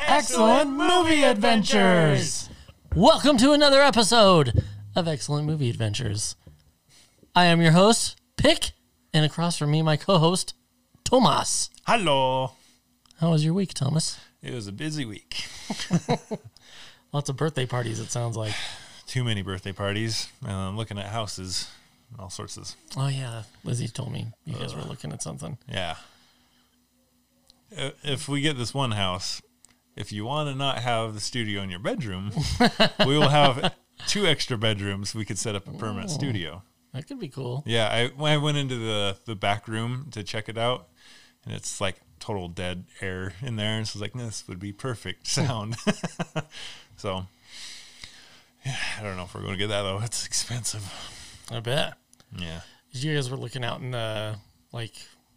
Excellent Movie Adventures! Welcome to another episode of Excellent Movie Adventures. I am your host, Pick, and across from me, my co-host, Thomas. Hello. How was your week, Thomas? It was a busy week. Lots of birthday parties, it sounds like. Too many birthday parties. And I'm looking at houses. All sorts of... Oh, yeah. Lizzie told me you guys were looking at something. Yeah. If we get this one house, if you want to not have the studio in your bedroom, we will have 2 extra bedrooms. We could set up a permanent studio. That could be cool. Yeah, I went into the back room to check it out, and it's like total dead air in there. And so I was like, this would be perfect sound. So, yeah, I don't know if we're going to get that, though. It's expensive. I bet. Yeah. You guys were looking out in the, like,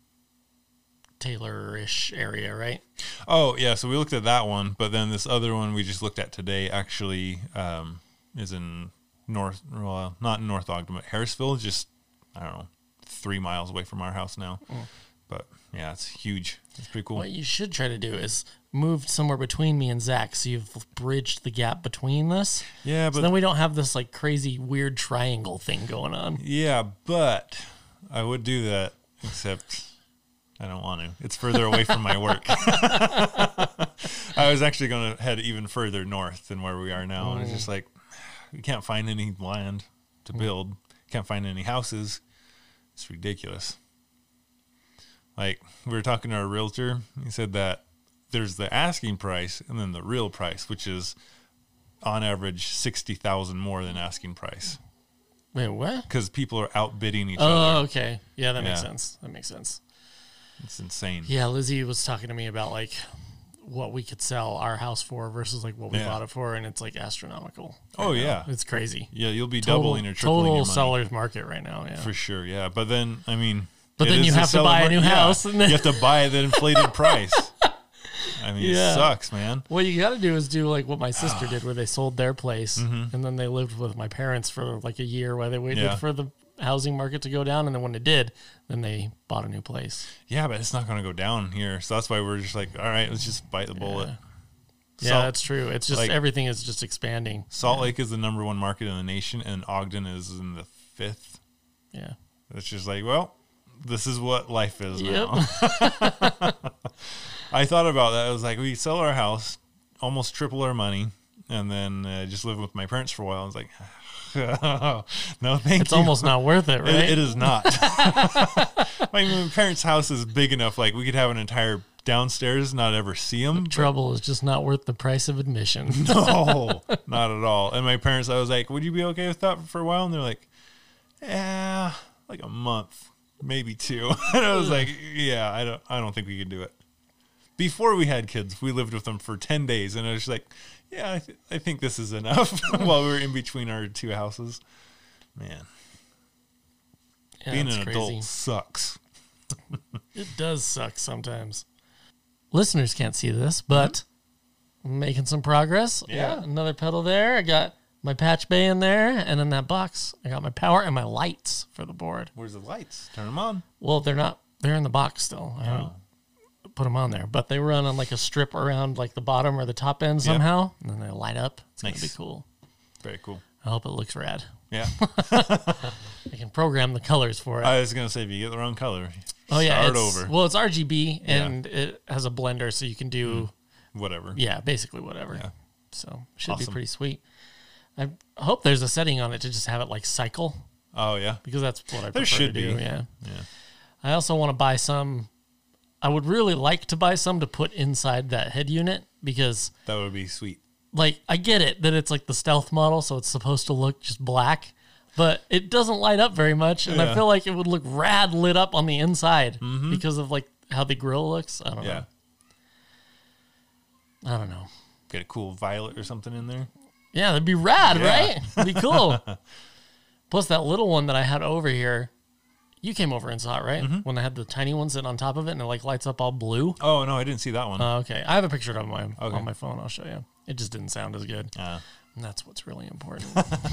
Taylor-ish area, right? Oh, yeah, so we looked at that one, but then this other one we just looked at today actually is in not in North Ogden, but Harrisville, just, I don't know, 3 miles away from our house now. Mm. But, yeah, it's huge. It's pretty cool. What you should try to do is move somewhere between me and Zach, so you've bridged the gap between us. Yeah, but... So then we don't have this, like, crazy, weird triangle thing going on. Yeah, but I would do that, except... I don't want to. It's further away from my work. I was actually going to head even further north than where we are now. And it's just like, we can't find any land to build. Can't find any houses. It's ridiculous. Like, we were talking to our realtor. He said that there's the asking price and then the real price, which is on average $60,000 more than asking price. Wait, what? Because people are outbidding each other. Oh, okay. Yeah, that makes sense. That makes sense. It's insane. Yeah, Lizzie was talking to me about, like, what we could sell our house for versus, like, what we bought it for, and it's, like, astronomical. Oh, yeah. It's crazy. Yeah, you'll be doubling or tripling your money. Total seller's market right now, yeah. For sure, yeah. But then, I mean... But then you have to buy a new house. And then you have to buy the inflated price. I mean, it sucks, man. What you got to do is do, like, what my sister did, where they sold their place, and then they lived with my parents for, like, a year while they waited for the housing market to go down, and then when it did, then they bought a new place. Yeah, but it's not going to go down here, so that's why we're just like, all right, let's just bite the bullet. Yeah, that's true. It's just, like, everything is just expanding. Salt Lake is the number 1 market in the nation, and Ogden is in the 5th. Yeah. It's just like, well, this is what life is now. I thought about that. I was like, we sell our house, almost triple our money, and then just live with my parents for a while. I was like, no, thank you. It's almost not worth it, right? It is not. My parents' house is big enough, like we could have an entire downstairs, not ever see them. The trouble is just not worth the price of admission. No, not at all. And my parents, I was like, would you be okay with that for a while? And they're like, yeah, like a month, maybe 2. And I was like, yeah, I don't think we could do it. Before we had kids, we lived with them for 10 days, and I was like, yeah, I think this is enough while we were in between our 2 houses. Man. Yeah, being an adult sucks. It does suck sometimes. Listeners can't see this, but I'm making some progress. Yeah. Got another pedal there. I got my patch bay in there, and in that box, I got my power and my lights for the board. Where's the lights? Turn them on. Well, they're in the box still. I haven't put them on there, but they run on like a strip around like the bottom or the top end somehow, and then they light up. It's going to be cool. Very cool. I hope it looks rad. Yeah. I can program the colors for it. I was going to say, if you get the wrong color, start over. Well, it's RGB, and it has a blender, so you can do... whatever. Yeah, basically whatever. Yeah. So, should be Awesome. pretty sweet. I hope there's a setting on it to just have it like cycle. Oh, yeah. Because that's what I prefer There should to do. be. Yeah. Yeah. I also want to buy some... I would really like to buy some to put inside that head unit, because... That would be sweet. Like, I get it that it's like the stealth model, so it's supposed to look just black, but it doesn't light up very much, and I feel like it would look rad lit up on the inside because of like how the grill looks. I don't know. I don't know. Get a cool violet or something in there. Yeah, that'd be rad, right? It'd be cool. Plus, that little one that I had over here, you came over and saw it, right? When they had the tiny one sitting on top of it and it like lights up all blue. Oh, no, I didn't see that one. Okay. I have a picture of it on my phone. I'll show you. It just didn't sound as good. And that's what's really important.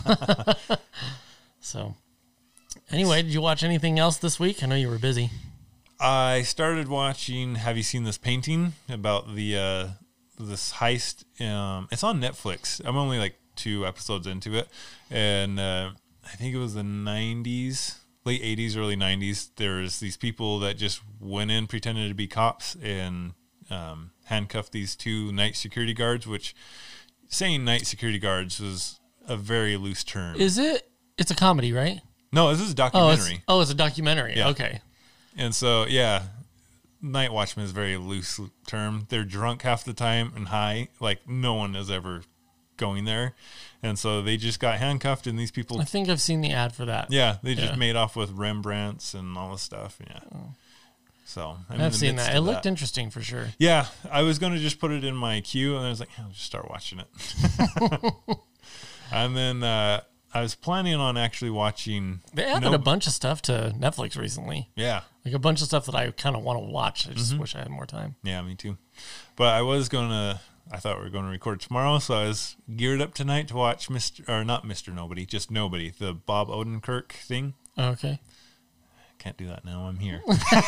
So, anyway, did you watch anything else this week? I know you were busy. I started watching, have you seen this painting about the this heist. It's on Netflix. I'm only like 2 episodes into it, and I think it was the 90s, late 80s, early 90s. There's these people that just went in, pretended to be cops, and handcuffed these 2 night security guards, which saying night security guards was a very loose term. Is it? It's a comedy, right? No, this is a documentary. It's a documentary. Yeah. Okay. And so, yeah, night watchman is a very loose term. They're drunk half the time and high. Like, no one is ever going there. And so they just got handcuffed, and these people... I think I've seen the ad for that. Yeah, they just made off with Rembrandts and all this stuff. Yeah. So, I've seen that. It looked interesting for sure. Yeah, I was going to just put it in my queue, and I was like, I'll just start watching it. And then I was planning on actually watching... They added a bunch of stuff to Netflix recently. Yeah. Like a bunch of stuff that I kind of want to watch. I just wish I had more time. Yeah, me too. But I was going to... I thought we were going to record tomorrow, so I was geared up tonight to watch not Mr. Nobody, just Nobody, the Bob Odenkirk thing. Okay. Can't do that now. I'm here.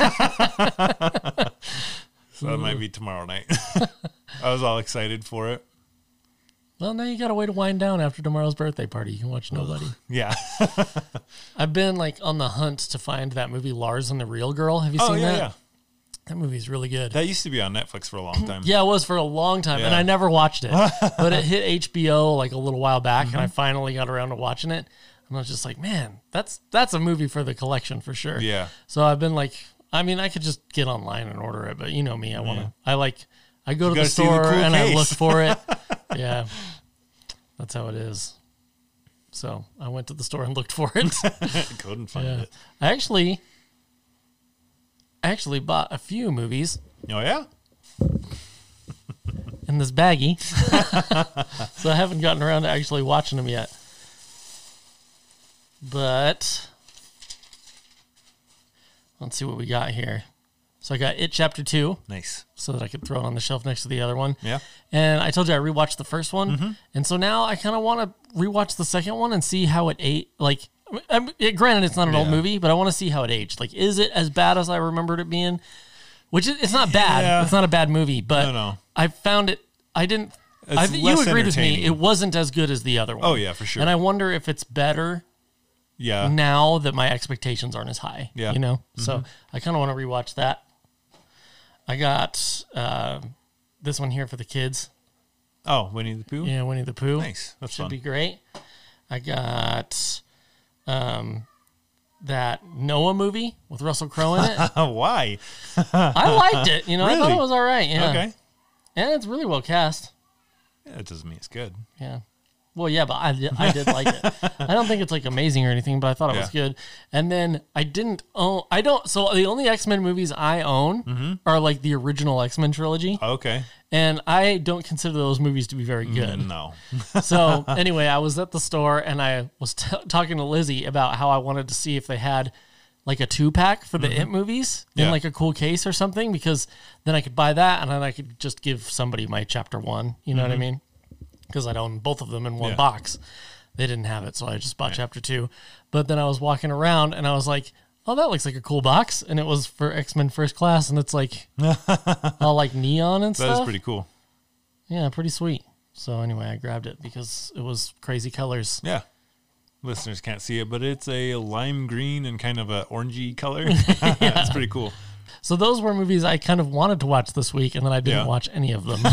So that might be tomorrow night. I was all excited for it. Well, now you got a way to wind down after tomorrow's birthday party. You can watch Nobody. Yeah. I've been like on the hunt to find that movie Lars and the Real Girl. Have you seen that? Yeah. That movie's really good. That used to be on Netflix for a long time. Yeah, it was for a long time, and Yeah. I never watched it. But it hit HBO like a little while back, and I finally got around to watching it. And I was just like, man, that's a movie for the collection for sure. Yeah. So I've been like, I mean, I could just get online and order it, but you know me, I go to the store and I look for it. Yeah. That's how it is. So I went to the store and looked for it. Couldn't find it. I actually bought a few movies Oh, yeah? in this baggie. So I haven't gotten around to actually watching them yet. But let's see what we got here. So I got It Chapter 2. Nice. So that I could throw it on the shelf next to the other one. Yeah. And I told you I rewatched the first one. And so now I kind of want to rewatch the second one and see how it aged. Like, granted, it's not an old movie, but I want to see how it aged. Like, is it as bad as I remembered it being? Which it's not bad. Yeah. It's not a bad movie, but No. I found it. I didn't. I think you agreed with me. It wasn't as good as the other one. Oh, yeah, for sure. And I wonder if it's better Yeah. now that my expectations aren't as high. Yeah. You know? So I kind of want to rewatch that. I got this one here for the kids. Oh, Winnie the Pooh? Yeah, Winnie the Pooh. Nice. That's Should fun. be great. I got that Noah movie with Russell Crowe in it. Why? I liked it. You know, I thought Really? it was all right. Yeah. Okay. And it's really well cast. Yeah, that doesn't mean it's good. Yeah. Well, yeah, but I did like it. I don't think it's like amazing or anything, but I thought it was good. And then so the only X-Men movies I own are like the original X-Men trilogy. Okay. And I don't consider those movies to be very good. No. So anyway, I was at the store and I was talking to Lizzie about how I wanted to see if they had like a 2-pack for the It movies in like a cool case or something, because then I could buy that and then I could just give somebody my chapter 1. You know what I mean? Because I'd own both of them in one box. They didn't have it, so I just bought chapter 2. But then I was walking around and I was like, oh, that looks like a cool box. And it was for X-Men First Class, and it's like all like neon and stuff. That is pretty cool. Yeah, pretty sweet. So anyway, I grabbed it because it was crazy colors. Yeah. Listeners can't see it, but it's a lime green and kind of a orangey color. It's pretty cool. So those were movies I kind of wanted to watch this week, and then I didn't watch any of them.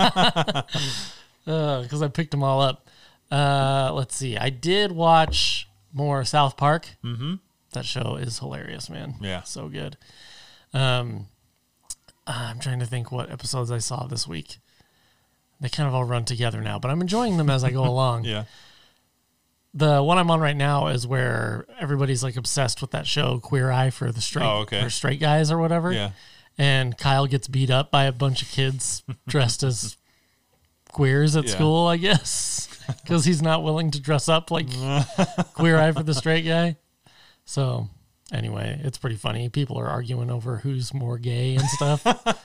Because I picked them all up. Let's see. I did watch more South Park. Mm-hmm. That show is hilarious, man. Yeah. So good. I'm trying to think what episodes I saw this week. They kind of all run together now, but I'm enjoying them as I go along. Yeah. The one I'm on right now is where everybody's like obsessed with that show Queer Eye for the straight for straight guys or whatever. Yeah. And Kyle gets beat up by a bunch of kids dressed as queers at school, I guess, because he's not willing to dress up like Queer Eye for the straight guy. So anyway, it's pretty funny. People are arguing over who's more gay and stuff.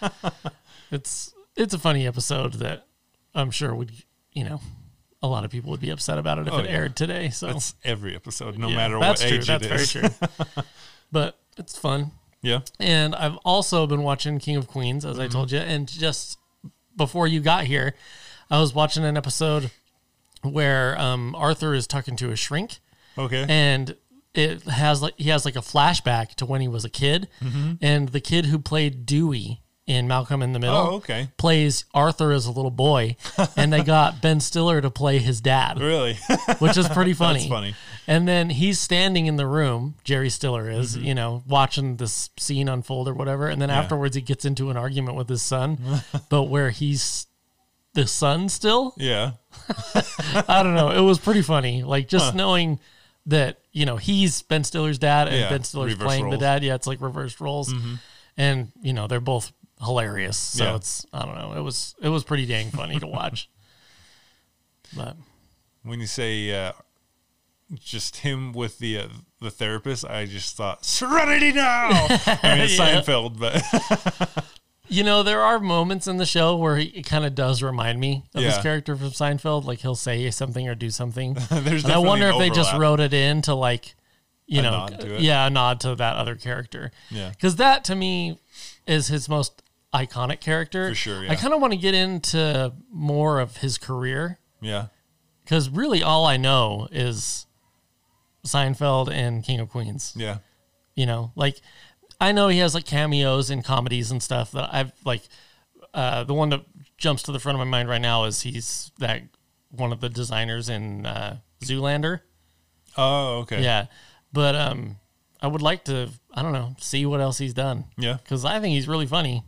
It's a funny episode that I'm sure would, a lot of people would be upset about it if it aired today. So that's every episode, no matter what age it is. That's very true. But it's fun. Yeah. And I've also been watching King of Queens, as I told you, and just before you got here, I was watching an episode where Arthur is talking to a shrink, Okay. and he has like a flashback to when he was a kid, and the kid who played Dewey in Malcolm in the Middle Oh, okay. plays Arthur as a little boy, and they got Ben Stiller to play his dad, Really? which is pretty funny. That's funny. And then he's standing in the room, Jerry Stiller is, watching this scene unfold or whatever. And then afterwards he gets into an argument with his son, but where he's the son still. Yeah. I don't know. It was pretty funny. Like just knowing that, he's Ben Stiller's dad and Ben Stiller's reverse playing the roles. dad. Yeah, it's like reversed roles. And, they're both hilarious. So Yeah. I don't know. It was pretty dang funny to watch. But When you say just him with the therapist, I just thought Serenity now. I mean, it's Yeah. Seinfeld, but there are moments in the show where he kind of does remind me of his Yeah. character from Seinfeld. Like he'll say something or do something. there's And I wonder if definitely they just overlap. wrote it in to like, nod to it. a nod to that other character. Yeah. Because that to me is his most iconic character. For sure, yeah. I kind of want to get into more of his career Yeah. because really all I know is Seinfeld and King of Queens. Yeah. Like I know he has like cameos in comedies and stuff that I've like. The one that jumps to the front of my mind right now is he's that one of the designers in Zoolander. Oh, okay. Yeah, but I would like to, I don't know, see what else he's done. Yeah. Because I think he's really funny.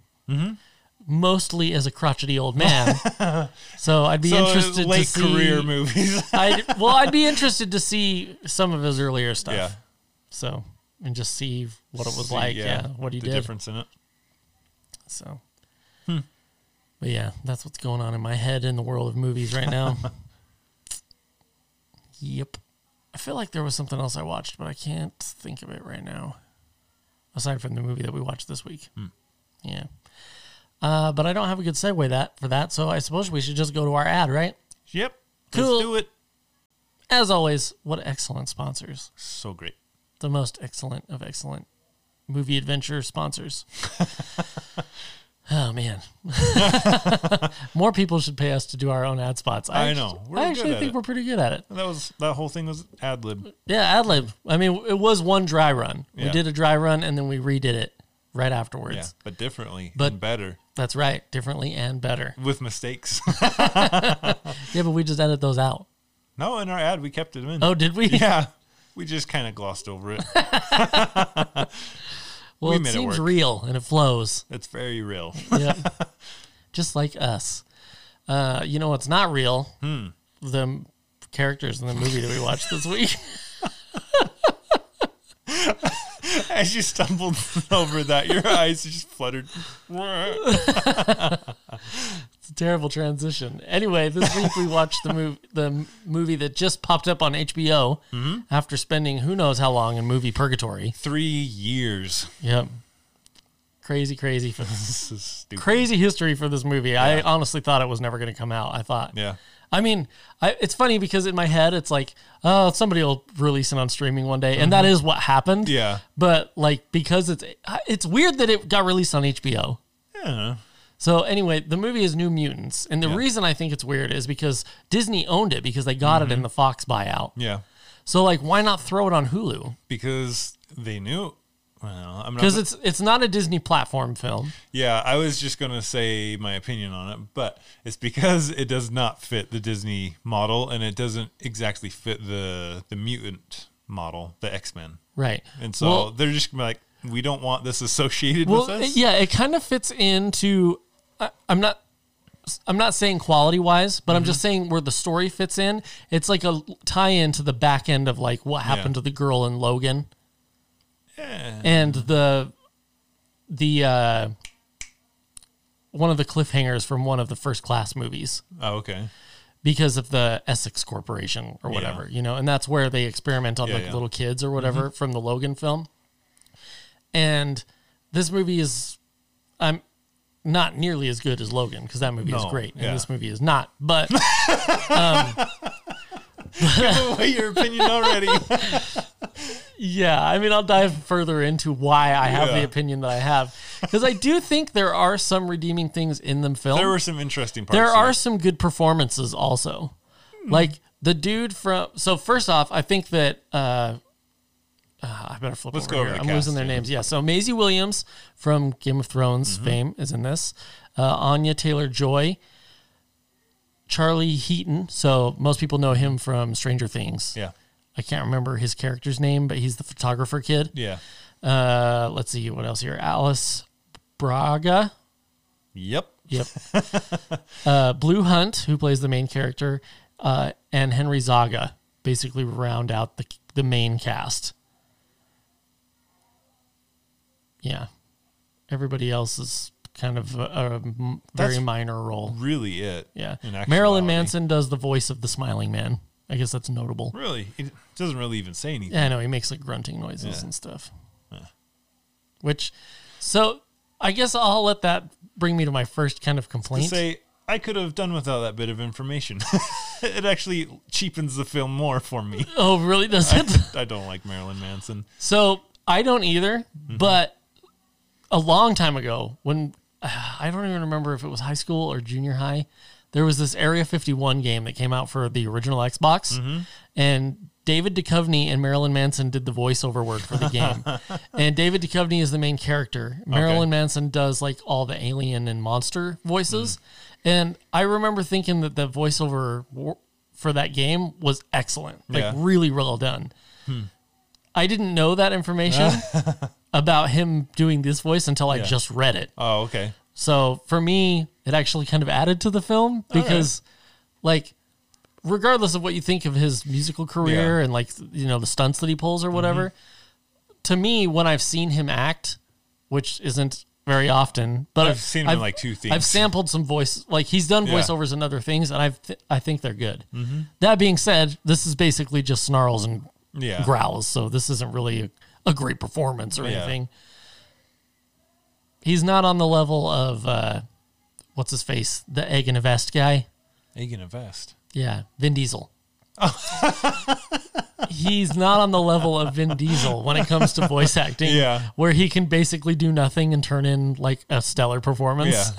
Mostly as a crotchety old man. So I'd be interested late to see career movies. I'd be interested to see some of his earlier stuff. Yeah. So and just see what it was See, like. Yeah, what he the did. difference in it. So, but yeah, that's what's going on in my head in the world of movies right now. Yep. I feel like there was something else I watched, but I can't think of it right now. Aside from the movie that we watched this week. Yeah. But I don't have a good segue for that, so I suppose we should just go to our ad, right? Yep. Cool. Let's do it. As always, what excellent sponsors. So great. The most excellent of excellent movie adventure sponsors. Oh, man. More people should pay us to do our own ad spots. I know. We're I good actually at think it. we're pretty good at it. That whole thing was ad lib. Yeah, ad lib. I mean, it was one dry run. We Yeah. did a dry run, and then we redid it right afterwards. Yeah, but differently But- and better That's right. Differently and better. with mistakes. Yeah, but we just edit those out. No, in our ad we kept it in. Oh, did we? Yeah, we just kind of glossed over it. Well, we it made it seems work. real, and it flows. It's very real. Yeah. Just like us. You know what's not real? The characters in the movie that we watched this week. As you stumbled over that, your eyes just fluttered. It's a terrible transition. Anyway, this week we watched the movie that just popped up on HBO after spending who knows how long in movie purgatory. 3 years. Yep. Crazy This is stupid. crazy history for this movie. I honestly thought it was never going to come out. I thought. Yeah. I mean, it's funny because in my head it's like, oh, somebody will release it on streaming one day, and that is what happened. Yeah. But like because it's weird that it got released on HBO. Yeah. So anyway, the movie is New Mutants, and the reason I think it's weird is because Disney owned it because they got it in the Fox buyout. Yeah. So like, why not throw it on Hulu? Because they knew. Well, I'm not. Because it's not a Disney platform film. Yeah, I was just going to say my opinion on it, but it's because it does not fit the Disney model and it doesn't exactly fit the mutant model, the X-Men. Right. And so they're just gonna be like, we don't want this associated with us. Yeah, it kind of fits into. I'm not saying quality wise, but I'm just saying where the story fits in. It's like a tie-in to the back end of like what happened to the girl in Logan. Yeah. And the one of the cliffhangers from one of the First Class movies Oh, okay. because of the Essex Corporation or whatever, and that's where they experiment on like little kids or whatever from the Logan film. And this movie is, I'm not nearly as good as Logan because that movie is great and this movie is not. But Give away your opinion already. yeah, I mean, I'll dive further into why I have the Yeah. opinion that I have. because I do think there are some redeeming things in the film. There were some interesting parts. There to are it. some good performances also. Like the dude from. So first off, I think that I better flip Let's over go over here. the I'm cast, losing their yeah. names. Yeah. So Maisie Williams from Game of Thrones fame is in this. Anya Taylor-Joy, Charlie Heaton. So most people know him from Stranger Things. Yeah. I can't remember his character's name, but he's the photographer kid. Yeah. Let's see what else here. Alice Braga. Yep. Yep. Blue Hunt, who plays the main character, and Henry Zaga basically round out the main cast. Yeah. Everybody else is kind of a very That's minor role. Really it. Yeah. in actuality. Marilyn Manson does the voice of the smiling man. I guess that's notable. Really? It doesn't really even say anything. Yeah, I know. He makes like grunting noises Yeah. and stuff. So I guess I'll let that bring me to my first kind of To complaint. say, I could have done without that bit of information. It actually cheapens the film more for me. Oh, really? Does it? I don't like Marilyn Manson. So I don't either, but a long time ago, when I don't even remember if it was high school or junior high, there was this Area 51 game that came out for the original Xbox, and David Duchovny and Marilyn Manson did the voiceover work for the game. And David Duchovny is the main character. Marilyn Manson does like all the alien and monster voices. And I remember thinking that the voiceover for that game was excellent, like Yeah. really well done. I didn't know that information about him doing this voice until I just read it. Oh, okay. So for me, it actually kind of added to the film because, like, regardless of what you think of his musical career and like the stunts that he pulls or whatever, to me, when I've seen him act, which isn't very often, but I've seen him in like two things. I've sampled some voice, like he's done voiceovers and other things, and I think they're good. That being said, this is basically just snarls and growls, so this isn't really a great performance or anything. He's not on the level of what's his face, the egg in a vest guy. Egg in a vest. Yeah, Vin Diesel. He's not on the level of Vin Diesel when it comes to voice acting, where he can basically do nothing and turn in like a stellar performance.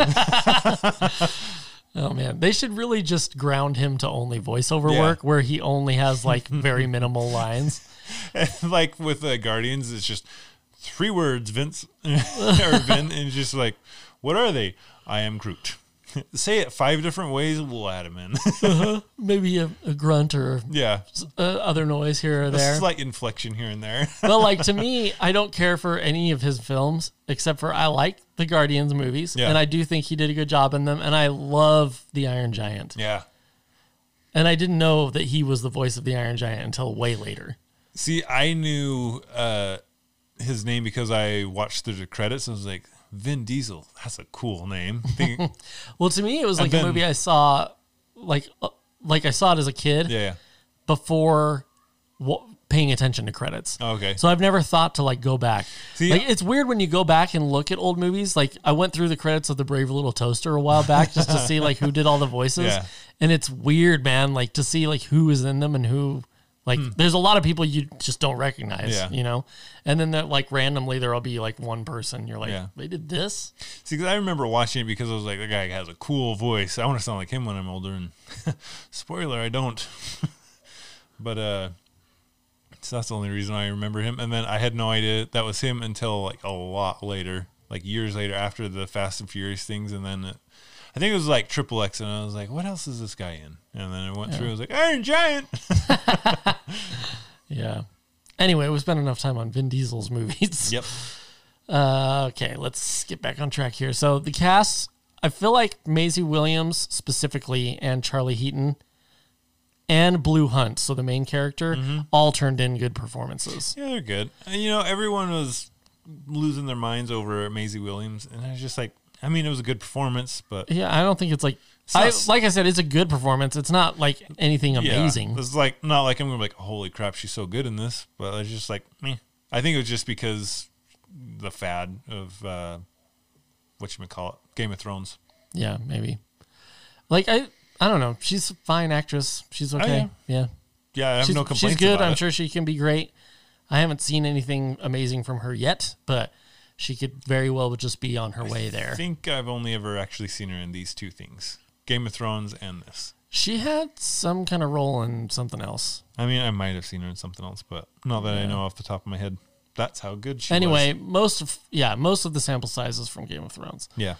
Oh man, they should really just ground him to only voiceover work, where he only has like very minimal lines. Like with Guardians, it's just 3 words, Vince or Vin, and just like, what are they? I am Groot. Say it 5 different ways, we'll add him in. Maybe a grunt or other noise here or there. A slight inflection here and there. But like to me, I don't care for any of his films except for I like the Guardians movies, and I do think he did a good job in them, and I love the Iron Giant. Yeah. And I didn't know that he was the voice of the Iron Giant until way later. See, I knew his name because I watched the credits and I was like, Vin Diesel, that's a cool name. Well, to me, it was like a movie I saw, like I saw it as a kid before paying attention to credits. Okay. So I've never thought to like go back. See, like it's weird when you go back and look at old movies. Like I went through the credits of The Brave Little Toaster a while back just to see like who did all the voices. And it's weird, man, like to see like who is in them and who. Like, there's a lot of people you just don't recognize, you know? And then, like, randomly there'll be, like, one person. You're like, they did this? See, because I remember watching it because I was like, the guy has a cool voice. I want to sound like him when I'm older. And spoiler, I don't. But so that's the only reason I remember him. And then I had no idea that was him until, like, a lot later. Like, years later after the Fast and Furious things. And then I think it was, like, Triple X. And I was like, what else is this guy in? And then I went through. I was like, Iron Giant. Yeah. Anyway, we spent enough time on Vin Diesel's movies. Yep. Okay, let's get back on track here. So the cast, I feel like Maisie Williams specifically and Charlie Heaton and Blue Hunt, so the main character, all turned in good performances. Yeah, they're good. And, you know, everyone was losing their minds over Maisie Williams. And I was just like, I mean, it was a good performance, but... Yeah, I don't think it's like... like I said, it's a good performance. It's not like anything amazing. It's like not like I'm gonna be like, holy crap, she's so good in this. But it's just like, meh. I think it was just because the fad of whatchamacallit, Game of Thrones. Yeah, maybe. Like I don't know. She's a fine actress. She's okay. Yeah. Yeah, I have no complaints. She's good. about I'm it. sure she can be great. I haven't seen anything amazing from her yet, but she could very well just be on her way there. I think I've only ever actually seen her in these two things, Game of Thrones and this. She had some kind of role in something else. I mean, I might have seen her in something else, but not that I know off the top of my head. That's how good she was. Anyway, most of the sample size is from Game of Thrones. Yeah.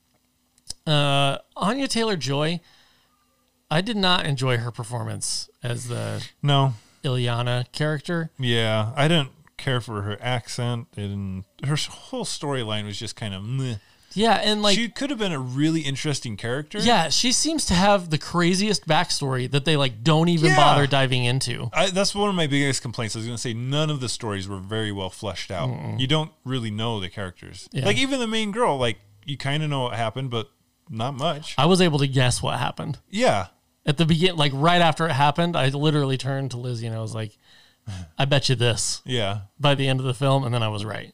Anya Taylor-Joy, I did not enjoy her performance as the No. Ilyana character. Yeah, I didn't care for her accent, and her whole storyline was just kind of meh. Yeah, and like She could have been a really interesting character. yeah, she seems to have the craziest backstory that they like don't even Yeah. bother diving into. That's one of my biggest complaints. I was going to say none of the stories were very well fleshed out. You don't really know the characters. Yeah. Like even the main girl, like you kind of know what happened, but not much. I was able to guess what happened. Yeah. At the beginning, like right after it happened, I literally turned to Lizzie and I was like, I bet you this Yeah. by the end of the film. And then I was right.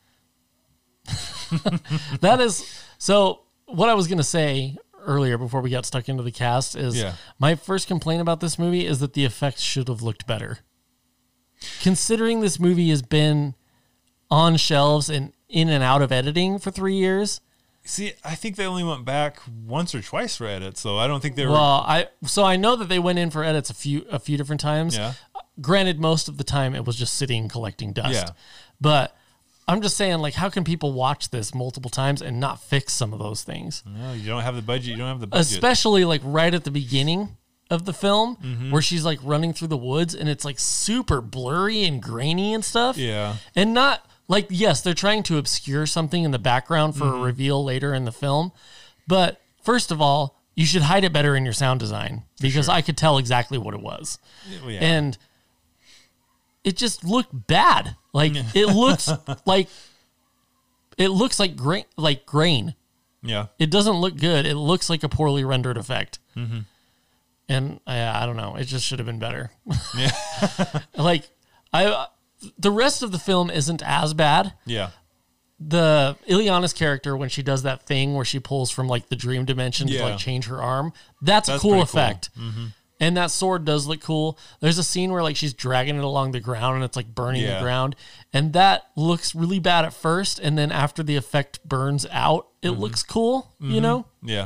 That is, so what I was going to say earlier before we got stuck into the cast is Yeah. my first complaint about this movie is that the effects should have looked better. Considering this movie has been on shelves and in and out of editing for 3 years. See, I think they only went back once or twice for edits, so I don't think they were. Well, I know that they went in for edits a few different times. Yeah. Granted, most of the time it was just sitting collecting dust. Yeah. But I'm just saying, like, how can people watch this multiple times and not fix some of those things? No, you don't have the budget. You don't have the budget. Especially like right at the beginning of the film Mm-hmm. where she's like running through the woods and it's like super blurry and grainy and stuff. Yeah. And not like, yes, they're trying to obscure something in the background for a reveal later in the film. But first of all, you should hide it better in your sound design because I could tell exactly what it was. Well, yeah. And it just looked bad. Like it looks like grain. Yeah. It doesn't look good. It looks like a poorly rendered effect. Mm-hmm. And I don't know. It just should have been better. Yeah. The rest of the film isn't as bad. Yeah. The Ilyana's character, when she does that thing where she pulls from like the dream dimension to Yeah. like change her arm, that's a That's cool pretty effect. cool. Mm-hmm. And that sword does look cool. There's a scene where like she's dragging it along the ground and it's like burning the Yeah. ground. And that looks really bad at first. And then after the effect burns out, it looks cool, you know? Yeah.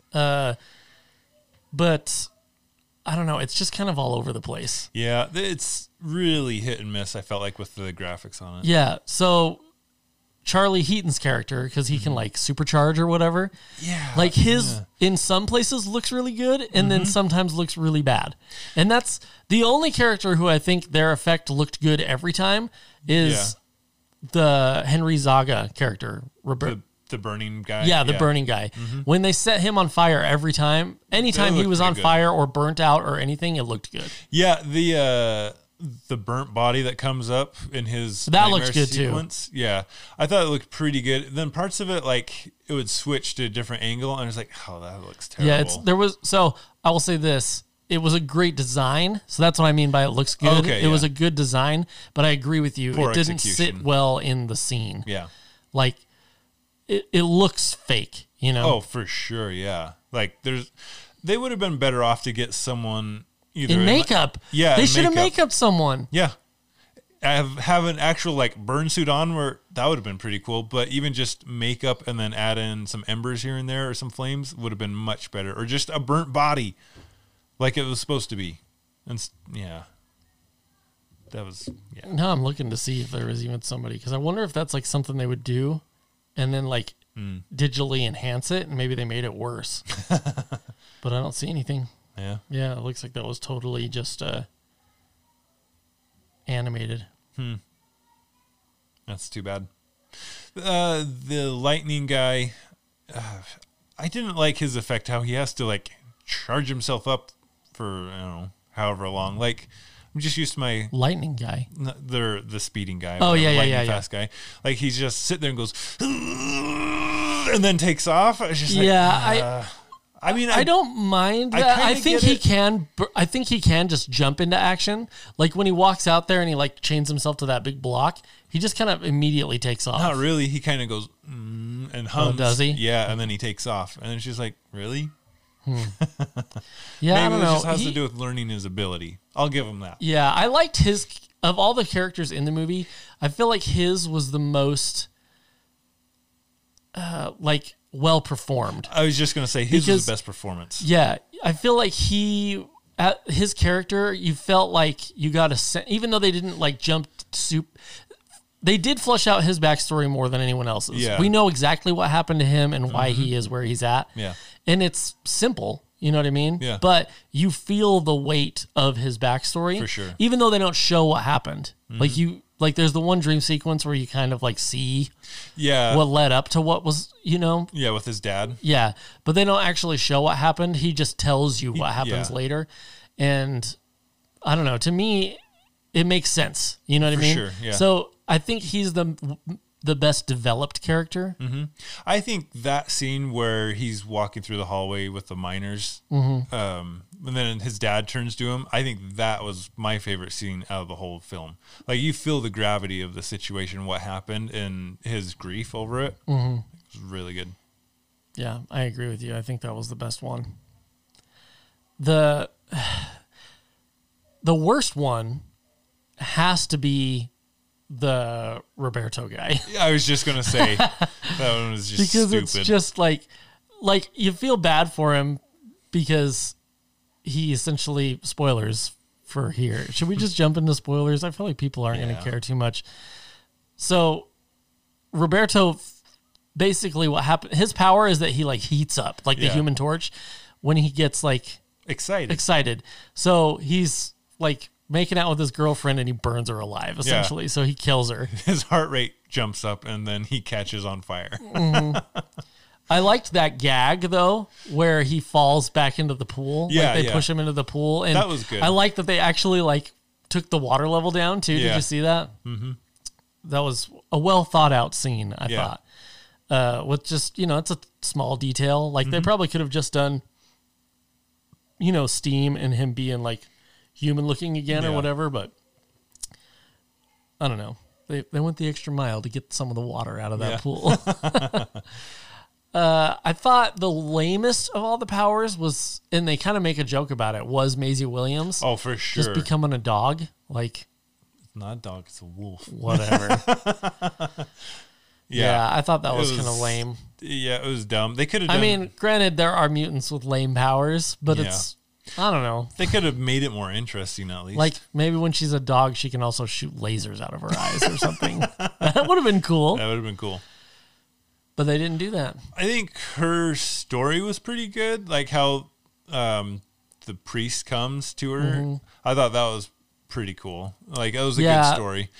But I don't know. It's just kind of all over the place. Yeah. It's really hit and miss, I felt like, with the graphics on it. Yeah. So Charlie Heaton's character, because he can like supercharge or whatever. Yeah. Like his in some places looks really good and then sometimes looks really bad. And that's the only character who I think their effect looked good every time is the Henry Zaga character. The burning guy. Yeah, the burning guy. When they set him on fire every time, anytime he looked was on pretty good. fire or burnt out or anything, it looked good. Yeah, the burnt body that comes up in his That looks nightmare good, too. sequence. Yeah, I thought it looked pretty good. Then parts of it, like it would switch to a different angle, and I was like, "Oh, that looks terrible." Yeah, so I will say this. It was a great design. So that's what I mean by it looks good. Okay, it was yeah. a good design, but I agree with you. Poor it didn't sit execution. well in the scene. Yeah. Like it looks fake, you know? Oh, for sure. Yeah. Like they would have been better off to get someone either in makeup. Yeah, They in should have makeup. make up someone. Yeah. Have an actual like burn suit on where that would have been pretty cool, but even just makeup and then add in some embers here and there or some flames would have been much better, or just a burnt body like it was supposed to be. And yeah, that was, yeah. Now I'm looking to see if there was even somebody, because I wonder if that's like something they would do and then like digitally enhance it and maybe they made it worse. But I don't see anything. Yeah. Yeah, it looks like that was totally just animated. That's too bad. The lightning guy, I didn't like his effect, how he has to like charge himself up for, I don't know, however long. Like, I'm just used to my Lightning guy. the speeding guy. Oh, whatever, yeah, lightning fast guy. Like he's just sitting there and goes, and then takes off. It's just like, Yeah, I mean, I don't mind I that. kinda I think get he it. can. I think he can just jump into action. Like when he walks out there and he like chains himself to that big block, he just kind of immediately takes off. not really. He kind of goes and hums. does he? Yeah, and then he takes off, and it's just like, really? Yeah, I Maybe don't it know. just has to He- do with learning his ability. I'll give him that. Yeah, I liked his, of all the characters in the movie, I feel like his was the most like well performed. I was just gonna say his was Because- the best performance. Yeah, I feel like his character, you felt like you got even though they didn't like jump soup. They did flesh out his backstory more than anyone else's. Yeah. We know exactly what happened to him and why he is where he's at. Yeah. And it's simple, you know what I mean? Yeah. But you feel the weight of his backstory. For sure. Even though they don't show what happened. Like there's the one dream sequence where you kind of like see Yeah. what led up to what was, Yeah, with his dad. yeah, but they don't actually show what happened. He just tells you what happens yeah. later. And I don't know, to me, it makes sense. You know what I mean? sure, yeah. So I think he's the best developed character. I think that scene where he's walking through the hallway with the miners, and then his dad turns to him, I think that was my favorite scene out of the whole film. Like, you feel the gravity of the situation, what happened, and his grief over it. It was really good. Yeah, I agree with you. I think that was the best one. The worst one has to be the Roberto guy. I was just going to say, that one was just Because stupid. it's just like you feel bad for him because he essentially, spoilers for here. Should we just jump into spoilers? I feel like people aren't going Yeah. to care too much. So Roberto, basically what happened, his power is that he like heats up like the Yeah. Human Torch when he gets like excited. So he's like making out with his girlfriend and he burns her alive essentially. So he kills her. His heart rate jumps up and then he catches on fire. I liked that gag though, where he falls back into the pool. Yeah, like they yeah. push him into the pool, and That was good. I like that they actually like took the water level down too. Did Yeah. you see that? Mm-hmm. That was a well thought out scene. I Yeah. thought, with just it's a small detail. Like Mm-hmm. they probably could have just done, steam and him being like human looking again or Yeah. whatever. But I don't know. They went the extra mile to get some of the water out of that Yeah. pool. I thought the lamest of all the powers was, and they kind of make a joke about it, was Maisie Williams. Oh, for sure. Just becoming a dog. Like, It's not a dog, it's a wolf. whatever. yeah, I thought that It was kind of was- lame. Yeah, it was dumb. They could have done, I mean, granted, there are mutants with lame powers, but Yeah. it's, I don't know. they could have made it more interesting at least. Like, maybe when she's a dog, she can also shoot lasers out of her eyes or something. That would have been cool, that would have been cool. but they didn't do that. I think her story was pretty good. Like how the priest comes to her. Mm-hmm. I thought that was pretty cool. Like, it was a Yeah. good story.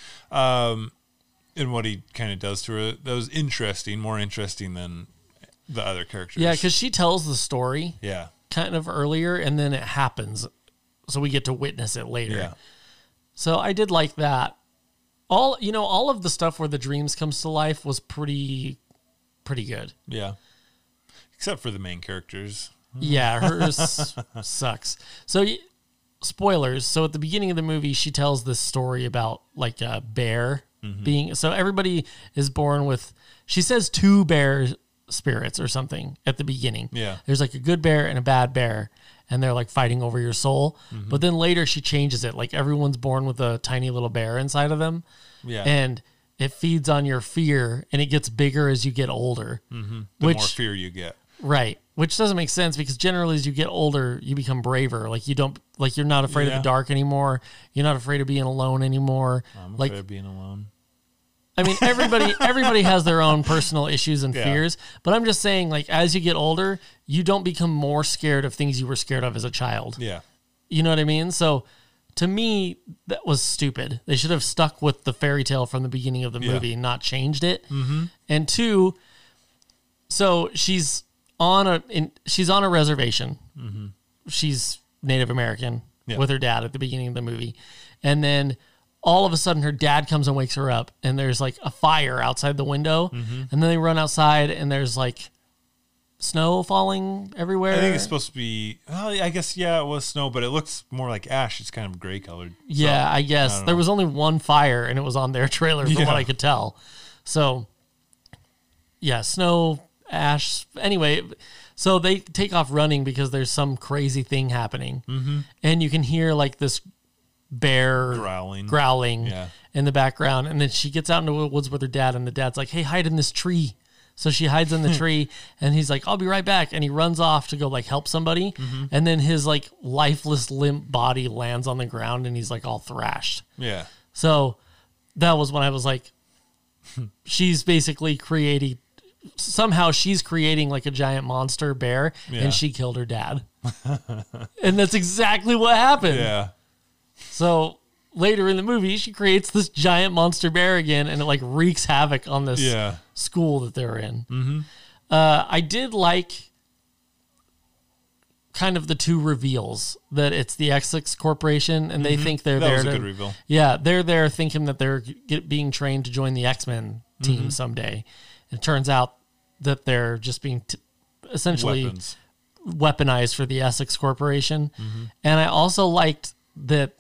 And what he kind of does to her, that was interesting, more interesting than the other characters. Yeah, because she tells the story yeah, kind of earlier, and then it happens, so we get to witness it later. yeah, So I did like that. All of the stuff where the dreams comes to life was pretty good. yeah. Except for the main characters. Yeah, hers sucks. So spoilers. So at the beginning of the movie, she tells this story about like a bear being. So everybody is born with. She says 2 bear spirits or something at the beginning. Yeah. There's like a good bear and a bad bear, and they're like fighting over your soul. But then later she changes it. Like everyone's born with a tiny little bear inside of them. Yeah. And it feeds on your fear, and it gets bigger as you get older. The which more fear you get. right, which doesn't make sense because generally as you get older, you become braver. Like you're not afraid of Yeah. the dark anymore. You're not afraid of being alone anymore. I'm like afraid of being alone. I mean, everybody has their own personal issues and Yeah. fears, but I'm just saying, like, as you get older, you don't become more scared of things you were scared of as a child. Yeah. You know what I mean? So to me, that was stupid. They should have stuck with the fairy tale from the beginning of the Yeah. movie and not changed it. Mm-hmm. And 2, so she's on a reservation. Mm-hmm. She's Native American Yeah. with her dad at the beginning of the movie. And then all of a sudden her dad comes and wakes her up, and there's like a fire outside the window. Mm-hmm. And then they run outside and there's like snow falling everywhere. I think it's supposed to be, well, I guess, yeah, it was snow, but it looks more like ash. It's kind of gray colored. Yeah, So, I guess don't there know. was only one fire, and it was on their trailer from Yeah. what I could tell. So, yeah, snow, ash. Anyway, so they take off running because there's some crazy thing happening, and you can hear like this bear Growling. Yeah. in the background, and then she gets out into the woods with her dad, and the dad's like, "Hey, hide in this tree." So she hides in the tree, and he's like, I'll be right back. And he runs off to go like help somebody. And then his like lifeless, limp body lands on the ground, and he's like all thrashed. Yeah. So that was when I was like, she's basically somehow she's creating like a giant monster bear, and she killed her dad. And that's exactly what happened. Yeah. So later in the movie, she creates this giant monster bear again, and it like wreaks havoc on this school that they're in. I did like kind of the two reveals that it's the Essex Corporation, and they think they're there. That was a good reveal. Yeah, they're there thinking that they're being trained to join the X-Men team someday. It turns out that they're just being essentially weaponized for the Essex Corporation. And I also liked that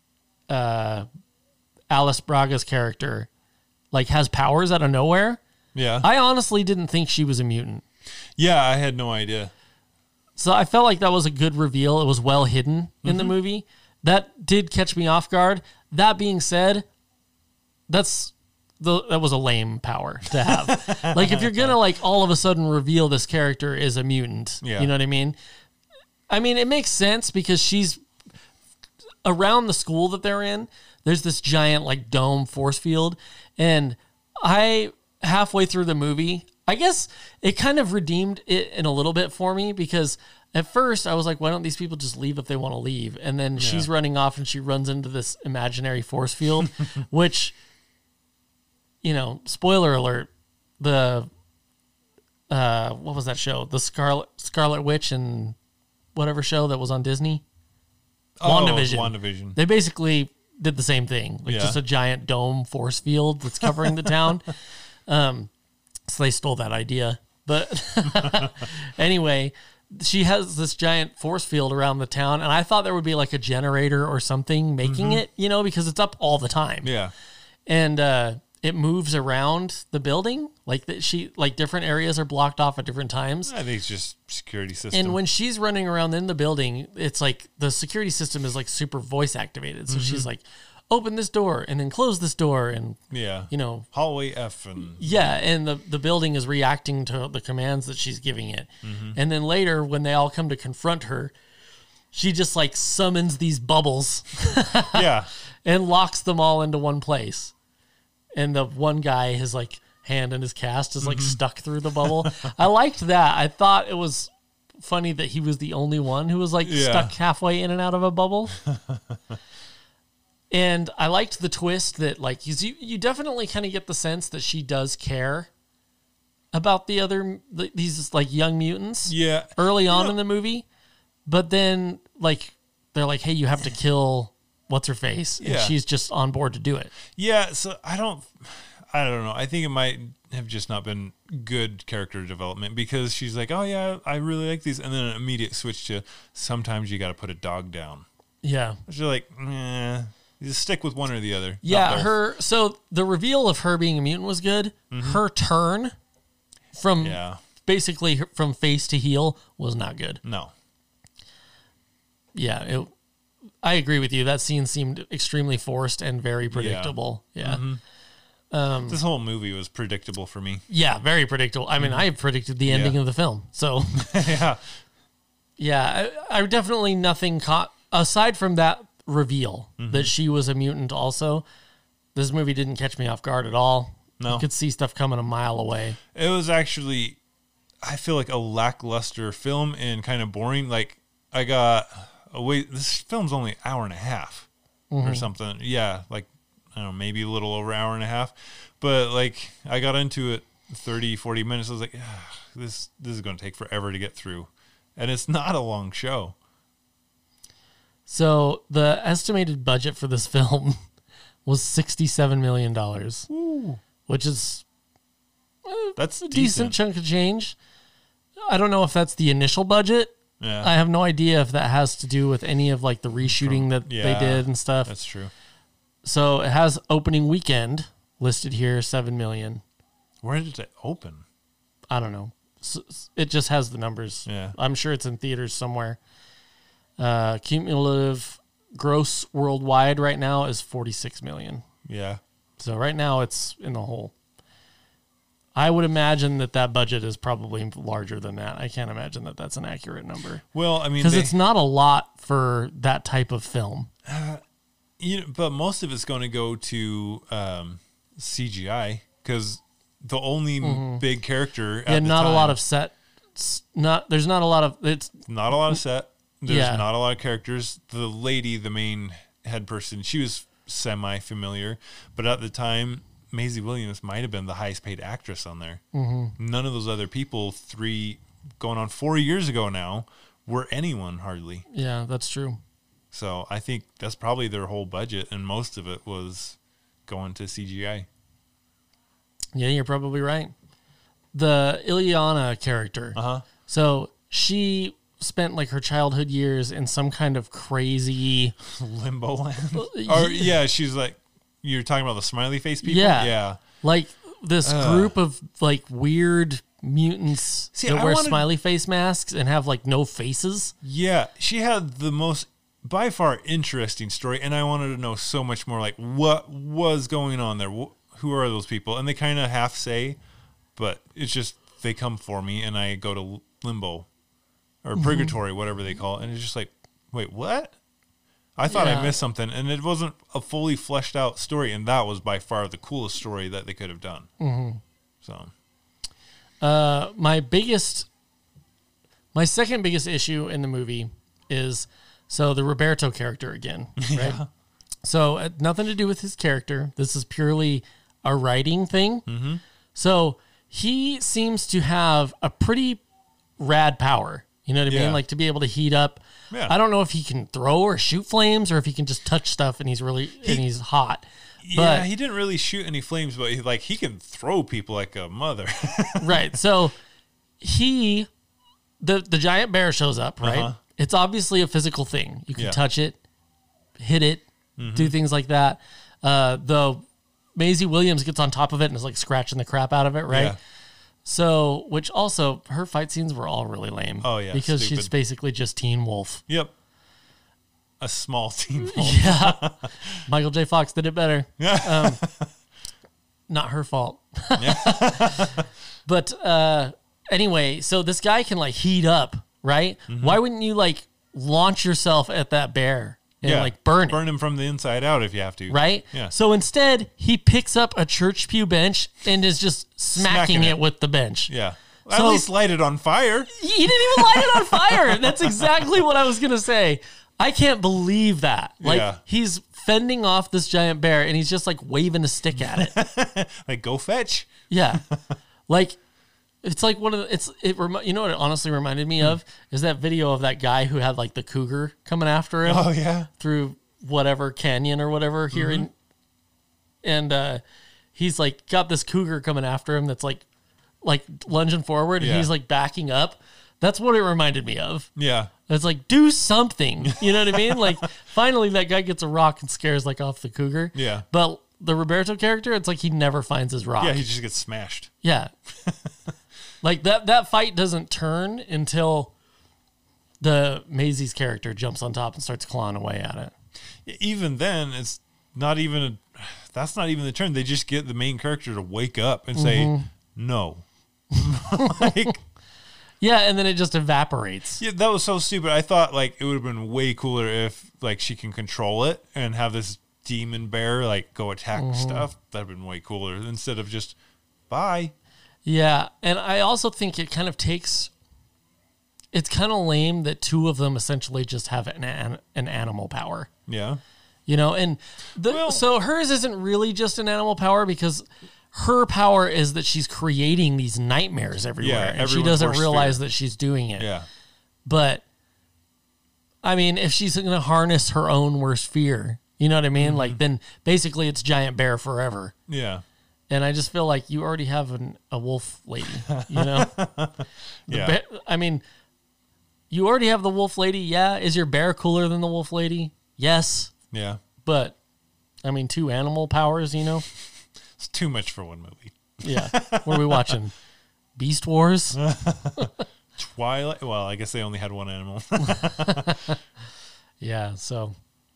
Alice Braga's character like has powers out of nowhere. Yeah. I honestly didn't think she was a mutant. Yeah, I had no idea. So I felt like that was a good reveal. It was well hidden in the movie. That did catch me off guard. That being said, that was a lame power to have. Like if you're gonna like all of a sudden reveal this character is a mutant, you know what I mean? I mean, it makes sense because she's around the school that they're in. There's this giant like dome force field, and halfway through the movie, I guess it kind of redeemed it in a little bit for me, because at first I was like, why don't these people just leave if they want to leave? And then she's running off and she runs into this imaginary force field, which, you know, spoiler alert, the, what was that show? The Scarlet Witch and whatever show that was on Disney? WandaVision. They basically did the same thing, like just a giant dome force field that's covering the town. So they stole that idea. But anyway, she has this giant force field around the town, and I thought there would be like a generator or something making it, you know, because it's up all the time. Yeah. And it moves around the building. Like different areas are blocked off at different times. I think it's just security system. And when she's running around in the building, it's like the security system is like super voice activated. So she's like, open this door and then close this door, and you know, hallway F, and and the building is reacting to the commands that she's giving it. And then later when they all come to confront her, she just like summons these bubbles and locks them all into one place. And the one guy, his like hand in his cast is like stuck through the bubble. I liked that. I thought it was funny that he was the only one who was like stuck halfway in and out of a bubble. And I liked the twist that like you definitely kind of get the sense that she does care about these like young mutants early on in the movie. But then like they're like, hey, you have to kill what's her face, and she's just on board to do it. Yeah, so I don't know. I think it might have just not been good character development, because she's like, oh yeah, I really like these, and then an immediate switch to sometimes you got to put a dog down. Yeah, she's like, you just stick with one or the other. Yeah, so the reveal of her being a mutant was good. Her turn from basically from face to heel was not good. No. Yeah, I agree with you. That scene seemed extremely forced and very predictable. Yeah. This whole movie was predictable for me. Yeah, very predictable. I mean, I predicted the ending of the film. So, I definitely nothing caught aside from that reveal that she was a mutant also. This movie didn't catch me off guard at all. No. You could see stuff coming a mile away. It was actually, I feel like, a lackluster film and kind of boring. Like, this film's only an hour and a half or something. Yeah, like, I don't know, maybe a little over an hour and a half. But, like, I got into it 30, 40 minutes. I was like, this is going to take forever to get through. And it's not a long show. So the estimated budget for this film was $67 million, which is that's a decent chunk of change. I don't know if that's the initial budget. Yeah. I have no idea if that has to do with any of like the reshooting that they did and stuff. That's true. So it has opening weekend listed here, $7 million. Where did it open? I don't know. It just has the numbers. Yeah. I'm sure it's in theaters somewhere. Cumulative gross worldwide right now is $46 million. Yeah. So right now it's in the hole. I would imagine that budget is probably larger than that. I can't imagine that that's an accurate number. Well, I mean, because it's not a lot for that type of film. But most of it's going to go to CGI because the only big character. Yeah, not a lot of set. There's not a lot of. It's not a lot of set. There's Yeah. not a lot of characters. The lady, the main head person, she was semi-familiar, but at the time, Maisie Williams might have been the highest paid actress on there. Mm-hmm. None of those other people, going on 4 years ago now, were anyone hardly. Yeah, that's true. So I think that's probably their whole budget, and most of it was going to CGI. Yeah, you're probably right. The Ileana character. So she spent like her childhood years in some kind of crazy Limbo land. Or yeah, she's like, you're talking about the smiley face people? Yeah. Yeah. Like this group of like weird mutants that wear smiley face masks and have like no faces. Yeah. She had the most by far interesting story, and I wanted to know so much more, like what was going on there? Who are those people? And they kind of half say, but it's just they come for me and I go to limbo or purgatory, whatever they call it. And it's just like, wait, what? I thought I missed something. And it wasn't a fully fleshed out story. And that was by far the coolest story that they could have done. Mm-hmm. So, my second biggest issue in the movie is the Roberto character again, right? Yeah. So nothing to do with his character. This is purely a writing thing. Mm-hmm. So he seems to have a pretty rad power. You know what I mean? Like to be able to heat up. Yeah. I don't know if he can throw or shoot flames or if he can just touch stuff and he's hot. Yeah, he didn't really shoot any flames, but he can throw people like a mother. Right. So the giant bear shows up, right? Uh-huh. It's obviously a physical thing. You can touch it, hit it, do things like that. Though Maisie Williams gets on top of it and is like scratching the crap out of it, right? Yeah. So, which also, her fight scenes were all really lame. Oh, yeah. Because she's basically just Teen Wolf. Yep. A small Teen Wolf. Yeah. Michael J. Fox did it better. Yeah. Not her fault. Yeah. But anyway, so this guy can like heat up, right? Mm-hmm. Why wouldn't you like launch yourself at that bear? And like burn him from the inside out if you have to. Right? Yeah. So instead, he picks up a church pew bench and is just smacking it with the bench. Yeah. At least light it on fire. He didn't even light it on fire. That's exactly what I was going to say. I can't believe that. Like, he's fending off this giant bear and he's just like waving a stick at it. Like, go fetch. Yeah. Like, it's like one of the, you know what it honestly reminded me of is that video of that guy who had like the cougar coming after him. Oh yeah, through whatever canyon or whatever here and he's like got this cougar coming after him that's like lunging forward and he's like backing up. That's what it reminded me of. Yeah, it's like do something. You know what I mean? Like finally that guy gets a rock and scares like off the cougar. Yeah, but the Roberto character, it's like he never finds his rock. Yeah, he just gets smashed. Yeah. Like that fight doesn't turn until the Maisie's character jumps on top and starts clawing away at it. Even then, it's not even that's not even the turn. They just get the main character to wake up and say no. Like, yeah, and then it just evaporates. Yeah, that was so stupid. I thought like it would have been way cooler if like she can control it and have this demon bear like go attack stuff. That'd have been way cooler instead of just bye. Yeah, and I also think it kind of takes. It's kind of lame that two of them essentially just have an animal power. Yeah, you know, and so hers isn't really just an animal power because her power is that she's creating these nightmares everywhere, and she doesn't realize that she's doing it. Yeah, but I mean, if she's going to harness her own worst fear, you know what I mean? Like then basically it's giant bear forever. Yeah. And I just feel like you already have a wolf lady, you know? I mean, you already have the wolf lady. Yeah. Is your bear cooler than the wolf lady? Yes. Yeah. But, I mean, two animal powers, you know? It's too much for one movie. Yeah. What are we watching? Beast Wars? Twilight? Well, I guess they only had one animal. Yeah, so.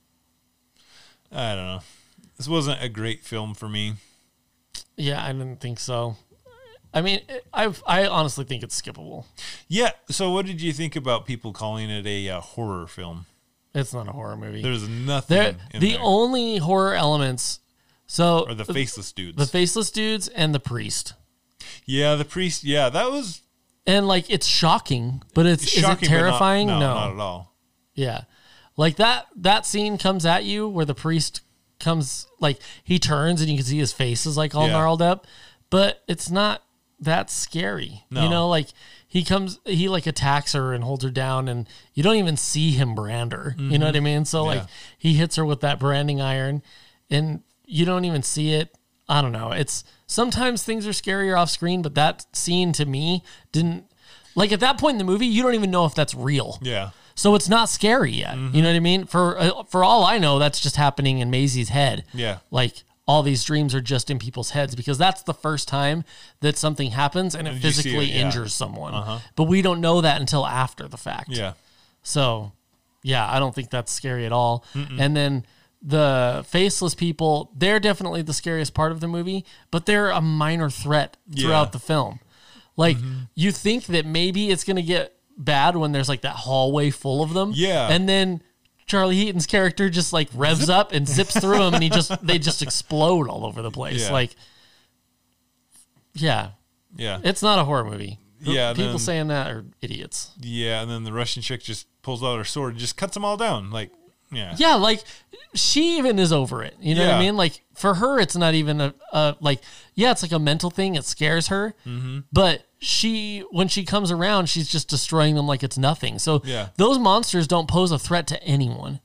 I don't know. This wasn't a great film for me. Yeah, I didn't think so. I mean, I honestly think it's skippable. Yeah. So what did you think about people calling it a horror film? It's not a horror movie. There's nothing in the there. only horror elements, Or the faceless dudes. the faceless dudes and the priest. Yeah, the priest. Yeah, that was And like, it's shocking, but is it shocking, but terrifying? no, No. not at all. Yeah. Like that scene comes at you where the priest comes, like he turns and you can see his face is like all Yeah. gnarled up, but it's not that scary. No. You know, like he like attacks her and holds her down and you don't even see him brand her. You know what I mean? So like Yeah. he hits her with that branding iron and you don't even see it. I don't know. It's sometimes things are scarier off screen, but that scene to me didn't, like at that point in the movie, you don't even know if that's real. Yeah. So it's not scary yet. You know what I mean? For all I know, that's just happening in Maisie's head. Yeah. Like all these dreams are just in people's heads because that's the first time that something happens and it And you see physically it, yeah. injures someone. But we don't know that until after the fact. Yeah. So, yeah, I don't think that's scary at all. And then the faceless people, they're definitely the scariest part of the movie, but they're a minor threat throughout Yeah. the film. Like, you think that maybe it's going to get bad when there's like that hallway full of them. Yeah. And then Charlie Heaton's character just like revs up and zips through them and they just explode all over the place. Yeah. Like, yeah, Yeah. it's not a horror movie. Yeah, People then- saying that are idiots. Yeah, and then the Russian chick just pulls out her sword and just cuts them all down. Like, yeah. Yeah, like she even is over it. You know what I Yeah. mean? Like for her, it's not even a like, yeah, it's like a mental thing. It scares her. But when she comes around, she's just destroying them like it's nothing. So Yeah. those monsters don't pose a threat to anyone.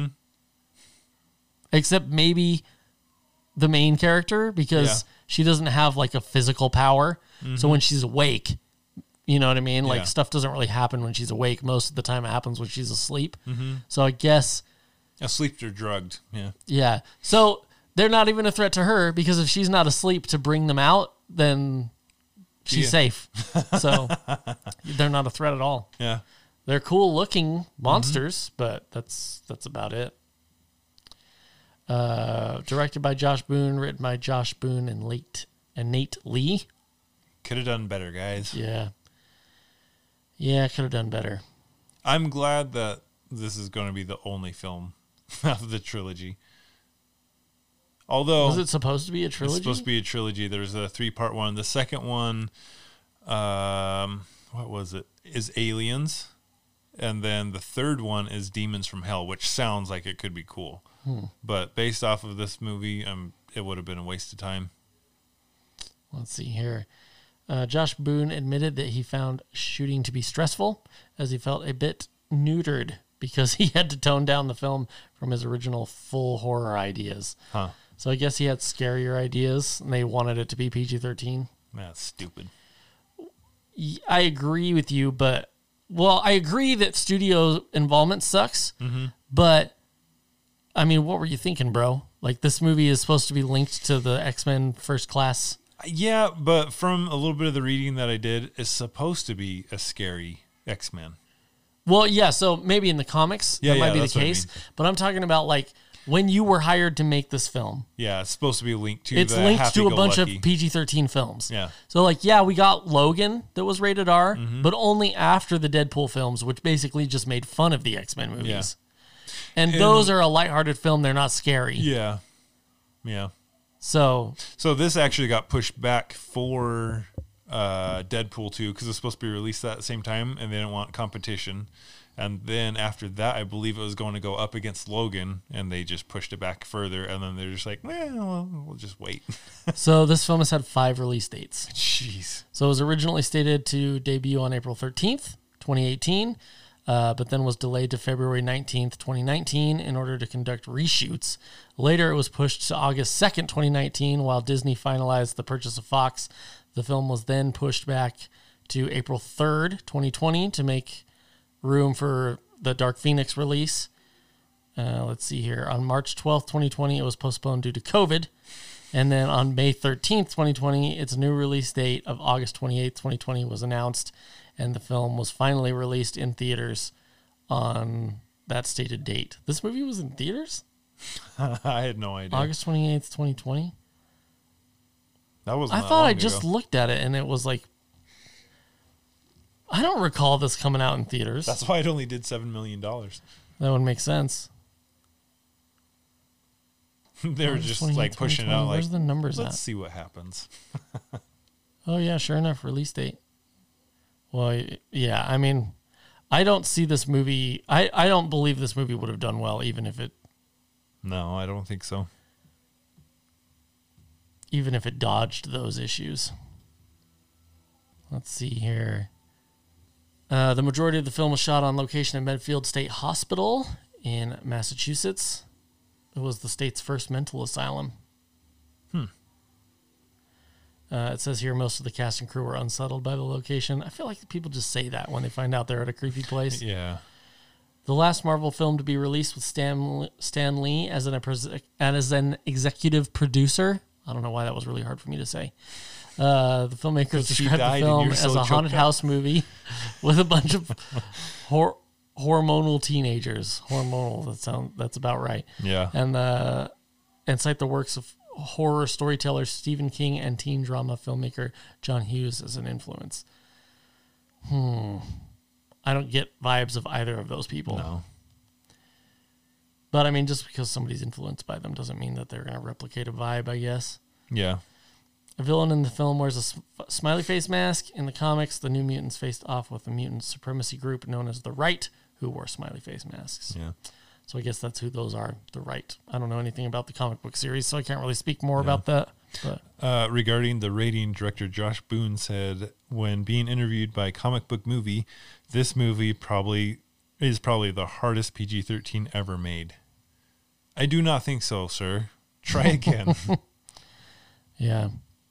Except maybe the main character because Yeah. she doesn't have like a physical power. So when she's awake, you know what I mean? Like Yeah. stuff doesn't really happen when she's awake. Most of the time it happens when she's asleep. So I guess... Asleep or drugged. Yeah. Yeah. So they're not even a threat to her because if she's not asleep to bring them out, then she's Yeah. safe. So they're not a threat at all. Yeah. They're cool looking monsters, but that's about it. Directed by Josh Boone, written by Josh Boone and Nate Lee. Could have done better, guys. Yeah. Yeah, could have done better. I'm glad that this is going to be the only film of the trilogy. Although Was it supposed to be a trilogy? it's supposed to be a trilogy. There's a 3-part one. The second one, what was it? Is Aliens. And then the third one is Demons from Hell, which sounds like it could be cool. But based off of this movie, it would have been a waste of time. Let's see here. Josh Boone admitted that he found shooting to be stressful as he felt a bit neutered because he had to tone down the film from his original full horror ideas. Huh. So I guess he had scarier ideas and they wanted it to be PG-13. That's stupid. I agree with you, but I agree that studio involvement sucks, but I mean, what were you thinking, bro? Like this movie is supposed to be linked to the X-Men First Class. Yeah, but from a little bit of the reading that I did, it's supposed to be a scary X-Men. Well, yeah, so maybe in the comics that might be the that's what I case, mean. but I'm talking about like when you were hired to make this film. Yeah, it's supposed to be linked to It's the linked to a bunch of happy-go-lucky. PG-13 films. Yeah. So like, yeah, we got Logan that was rated R, Mm-hmm. but only after the Deadpool films, which basically just made fun of the X-Men movies. Yeah. And those are a lighthearted film. They're not scary. Yeah. Yeah. So So this actually got pushed back for Deadpool 2 because it was supposed to be released at the same time and they didn't want competition. And then after that, I believe it was going to go up against Logan and they just pushed it back further. And then they're just like, well, we'll just wait. So this film has had 5 release dates. Jeez. So it was originally stated to debut on April 13th, 2018, but then was delayed to February 19th, 2019 in order to conduct reshoots. Later, it was pushed to August 2nd, 2019, while Disney finalized the purchase of Fox. The film was then pushed back to April 3rd, 2020 to make room for the Dark Phoenix release. Let's see here. On March 12th, 2020, it was postponed due to COVID. And then on May 13th, 2020, its new release date of August 28th, 2020 was announced. And the film was finally released in theaters on that stated date. This movie was in theaters? I had no idea. August 28th, 2020? That wasn't I that thought long I just ago. looked at it and it was like, I don't recall this coming out in theaters. That's why it only did $7 million. That would make sense. They were August just 28, like pushing it 2020. out. Like, Where's the numbers let's at? see what happens. Oh yeah, sure enough, release date. Well, yeah, I mean, I don't see this movie. I don't believe this movie would have done well, even if it No, I don't think so. dodged those issues. Let's see here. The majority of the film was shot on location at Medfield State Hospital in Massachusetts. It was the state's first mental asylum. It says here most of the cast and crew were unsettled by the location. I feel like people just say that when they find out they're at a creepy place. Yeah. The last Marvel film to be released with Stan Lee as an executive producer. I don't know why that was really hard for me to say. The filmmakers he described the died and film you're as so a haunted choked up. house movie with a bunch of hormonal teenagers. Hormonal, that's about right. Yeah. And cite the works of horror storyteller Stephen King and teen drama filmmaker John Hughes as an influence. I don't get vibes of either of those people. No. But I mean, just because somebody's influenced by them doesn't mean that they're going to replicate a vibe, I guess. Yeah. A villain in the film wears a smiley face mask. In the comics, the New Mutants faced off with a mutant supremacy group known as the Right, who wore smiley face masks. Yeah. So I guess that's who those are, the Right. I don't know anything about the comic book series, so I can't really speak more about that. But Regarding the rating, director Josh Boone said, when being interviewed by Comic Book Movie, this movie is probably the hardest PG-13 ever made. I do not think so, sir. Try again. yeah.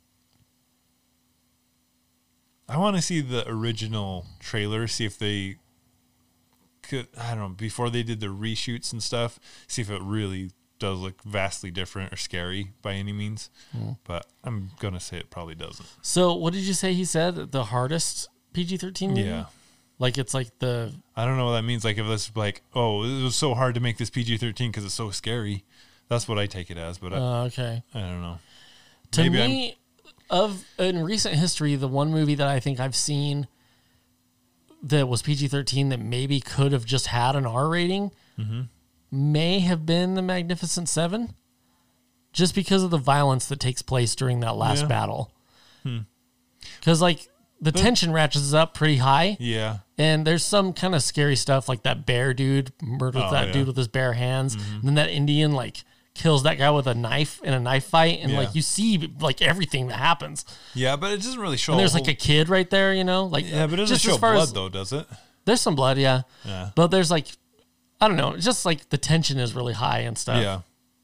I want to see the original trailer, see if they could, I don't know, before they did the reshoots and stuff, see if it really does look vastly different or scary by any means. But I'm going to say it probably doesn't. So what did you say he said? The hardest PG-13 movie? Yeah. Like it's like the... I don't know what that means. Like if it's like, oh, it was so hard to make this PG-13 because it's so scary. That's what I take it as, but okay. I don't know. To Maybe me, in recent history, the one movie that I think I've seen that was PG-13 that maybe could have just had an R rating may have been The Magnificent Seven, just because of the violence that takes place during that last battle. Because like the tension ratchets up pretty high. Yeah. And there's some kind of scary stuff like that bear dude murders that dude with his bare hands. And then that Indian like kills that guy with a knife in a knife fight. And like you see like everything that happens. Yeah, but it doesn't really show. And there's like a kid right there, you know? Like yeah, but it doesn't just show as far blood as, though, does it? there's some blood, yeah. Yeah. But there's like, I don't know, just like the tension is really high and stuff. Yeah.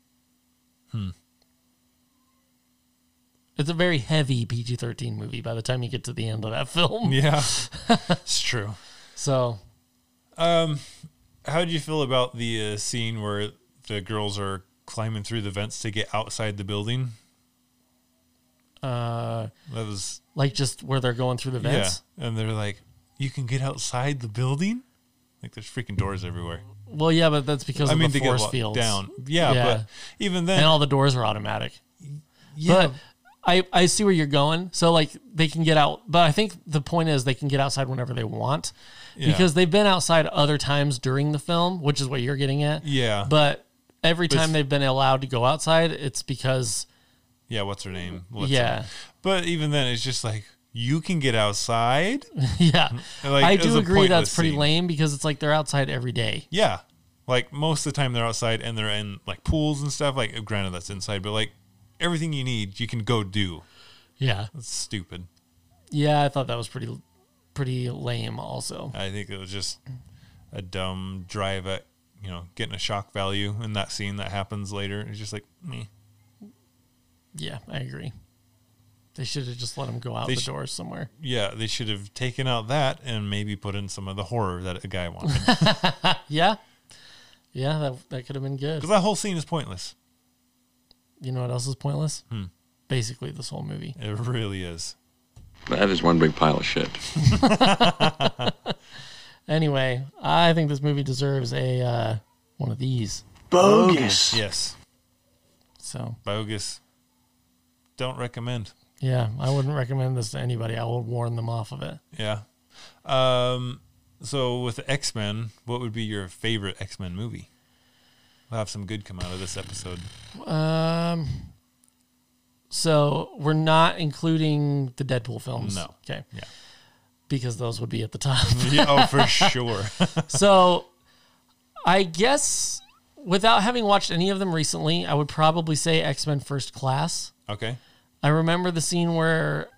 It's a very heavy PG-13 movie by the time you get to the end of that film. Yeah. It's true. So, How did you feel about the scene where the girls are climbing through the vents to get outside the building? That was like just where they're going through the vents. yeah, and they're like, "You can get outside the building." Like there's freaking doors everywhere. Well, yeah, but that's because of the they force locked fields. down. Yeah, Yeah. but even then, And all the doors are automatic. yeah, But I see where you're going. So like they can get out, but I think the point is they can get outside whenever they want because they've been outside other times during the film, which is what you're getting at. yeah, But every But time they've been allowed to go outside, it's because yeah. What's her name? But even then, it's just like you can get outside. yeah. Like, I it was do a agree pointless that's pretty scene. lame because it's like they're outside every day. Yeah, like most of the time they're outside and they're in like pools and stuff. Like granted, that's inside, but like everything you need, you can go do. Yeah. That's stupid. Yeah, I thought that was pretty lame also. I think it was just a dumb drive at, getting a shock value in that scene that happens later. It's just like, meh. Yeah, I agree. They should have just let him go out the doors somewhere. Yeah, they should have taken out that and maybe put in some of the horror that a guy wanted. Yeah. Yeah, that could have been good. Because that whole scene is pointless. You know what else is pointless? Basically this whole movie. It really is. That is one big pile of shit. Anyway, I think this movie deserves a one of these. Bogus. Yes. So Bogus. Don't recommend. Yeah, I wouldn't recommend this to anybody. I would warn them off of it. Yeah. So with the X-Men, what would be your favorite X-Men movie? We'll have some good come out of this episode. So we're not including the Deadpool films. No. Okay. Yeah. Because those would be at the top. Yeah, oh, for sure. So I guess without having watched any of them recently, I would probably say X-Men First Class. Okay. I remember the scene where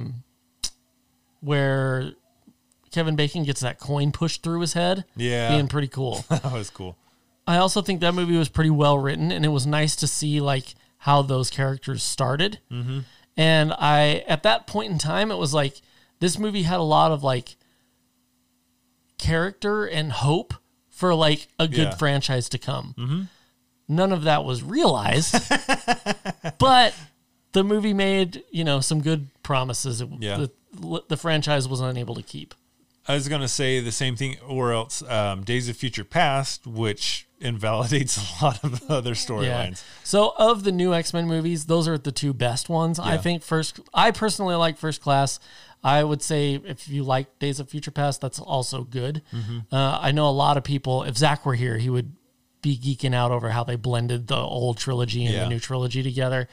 Kevin Bacon gets that coin pushed through his head. Yeah. Being pretty cool. That was cool. I also think that movie was pretty well written, and it was nice to see like how those characters started. Mm-hmm. And at that point in time, it was like this movie had a lot of like character and hope for like a good franchise to come. Mm-hmm. None of that was realized, but the movie made, some good promises. The franchise was unable to keep. I was going to say the same thing, or else Days of Future Past, which invalidates a lot of the other storylines. So of the new X-Men movies, those are the two best ones. I think I personally like First Class. I would say if you like Days of Future Past, that's also good. Mm-hmm. I know a lot of people, if Zach were here, he would be geeking out over how they blended the old trilogy and the new trilogy together.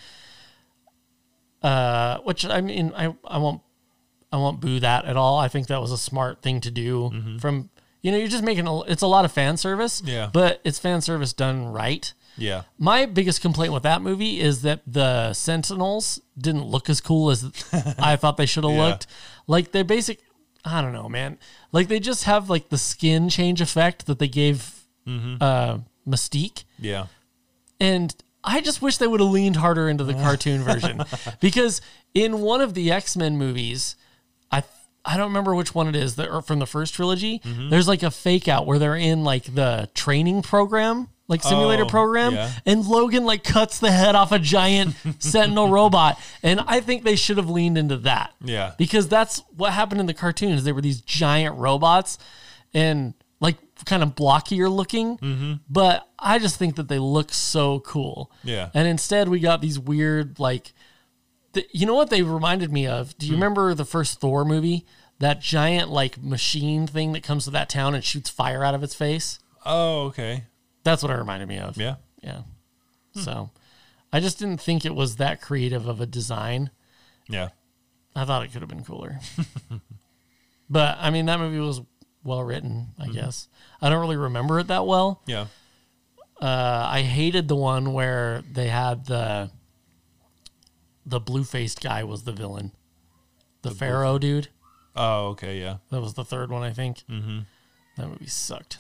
Which I mean, I won't boo that at all. I think that was a smart thing to do. Mm-hmm. From you're just making it's a lot of fan service. Yeah, but it's fan service done right. Yeah. My biggest complaint with that movie is that the Sentinels didn't look as cool as I thought they should have looked. Like they're I don't know, man. Like they just have like the skin change effect that they gave Mystique. Yeah. And I just wish they would have leaned harder into the cartoon version, because in one of the X-Men movies, I don't remember which one it is from the first trilogy. Mm-hmm. There's like a fake out where they're in like the training program, like simulator program, and Logan like cuts the head off a giant Sentinel robot. And I think they should have leaned into that. Yeah. Because that's what happened in the cartoons. They were these giant robots and like kind of blockier looking, but I just think that they look so cool. Yeah. And instead we got these weird, like, you know what they reminded me of? Do you remember the first Thor movie? That giant like machine thing that comes to that town and shoots fire out of its face? Oh, okay. That's what it reminded me of. Yeah. Yeah. So I just didn't think it was that creative of a design. Yeah. I thought it could have been cooler. But I mean, that movie was well written, I guess. I don't really remember it that well. Yeah. I hated the one where they had the blue-faced guy was the villain. The Pharaoh dude. Oh, okay, yeah. That was the third one, I think. Mm-hmm. That movie sucked.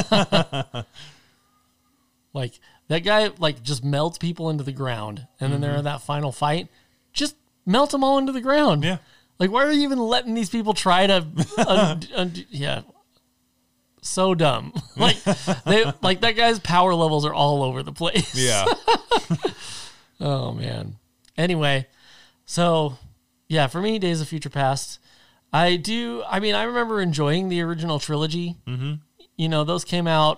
Like, that guy, like, just melts people into the ground, and then they're in that final fight. Just melt them all into the ground. Yeah. Like, why are you even letting these people try to... yeah. So dumb. Like, that guy's power levels are all over the place. Yeah. Oh, man. Anyway, so, yeah, for me, Days of Future Past... I remember enjoying the original trilogy. Mm-hmm. Those came out